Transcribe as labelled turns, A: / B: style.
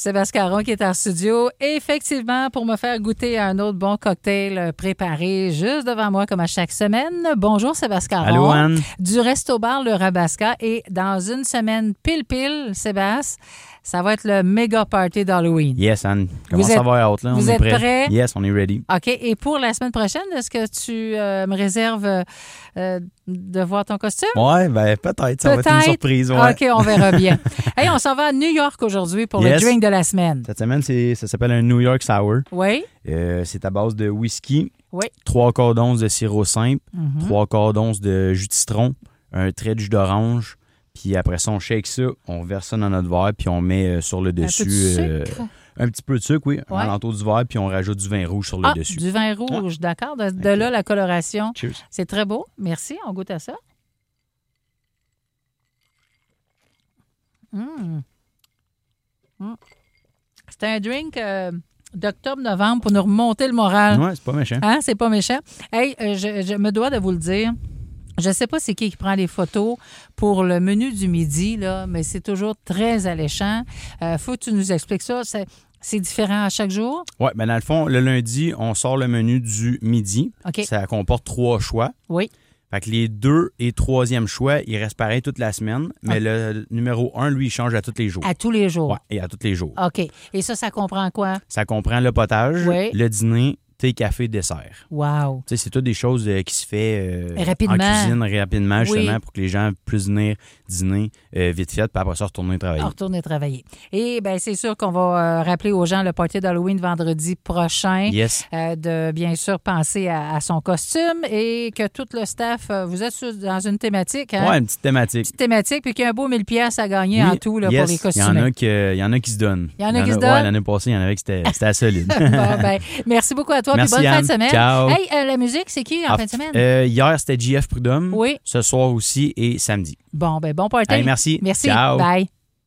A: Sébastien Caron qui est en studio, effectivement, pour me faire goûter un autre bon cocktail préparé juste devant moi, comme à chaque semaine. Bonjour, Sébastien Caron.
B: Allô, Anne.
A: Du Resto-Bar Le Rabasca. Et dans une semaine pile, Sébastien, ça va être le méga party d'Halloween.
B: Yes, Anne. Comment ça va être là?
A: Vous êtes prêts?
B: Yes, on est ready.
A: OK. Et pour la semaine prochaine, est-ce que tu me réserves de voir ton costume?
B: Ouais, ben peut-être. Ça va être une surprise. Ouais.
A: OK, on verra bien. Hey, on s'en va à New York aujourd'hui pour le drink de la semaine.
B: Cette semaine, ça s'appelle un New York Sour.
A: Oui.
B: C'est à base de whisky.
A: Oui.
B: 3/4 d'once de sirop simple. 3/4 d'once de jus de citron. Un trait de jus d'orange. Puis après ça, on shake ça, on verse ça dans notre verre, puis on met sur le dessus un petit peu de sucre, oui, à l'entour du verre, puis on rajoute du vin rouge sur le dessus.
A: Du vin rouge, d'accord. De là, la coloration.
B: Cheers.
A: C'est très beau. Merci. On goûte à ça. C'est un drink d'octobre-novembre pour nous remonter le moral.
B: Oui, c'est pas méchant.
A: Hein? C'est pas méchant. Hey, je me dois de vous le dire. Je ne sais pas c'est qui prend les photos pour le menu du midi, là, mais c'est toujours très alléchant. Faut que tu nous expliques ça. C'est différent à chaque jour?
B: Oui, bien dans le fond, le lundi, on sort le menu du midi.
A: OK.
B: Ça comporte 3 choix.
A: Oui.
B: Fait que les 2 et 3e choix, ils restent pareils toute la semaine, mais le numéro 1, lui, il change à tous les jours.
A: À tous les jours?
B: Oui, et à tous les jours.
A: OK. Et ça comprend quoi?
B: Ça comprend le potage, le dîner, thé, café, dessert.
A: Wow!
B: Tu sais, c'est toutes des choses qui se fait
A: rapidement.
B: en cuisine rapidement, justement, pour que les gens puissent venir dîner vite fait, puis après ça, retourner travailler.
A: Retourner travailler. Et bien, c'est sûr qu'on va rappeler aux gens le party d'Halloween vendredi prochain.
B: Yes.
A: De bien sûr penser à son costume et que tout le staff, vous êtes dans une thématique. Hein?
B: Oui, une petite thématique.
A: Petite thématique, puis qu'il y a un beau 1000 pièces à gagner en tout là, pour les costumes.
B: Il y en a qui se donnent.
A: Il y en a qui se donnent?
B: Oui, l'année passée, il y en avait qui c'était solide.
A: Bon, ben, merci beaucoup à toi.
B: Merci,
A: puis bonne fin
B: Anne.
A: de semaine.
B: Ciao.
A: Hey, la musique, c'est qui en fin de semaine?
B: Hier, c'était JF Prudhomme.
A: Oui.
B: Ce soir aussi et samedi.
A: Bon party.
B: Hey, merci.
A: Merci.
B: Ciao.
A: Bye.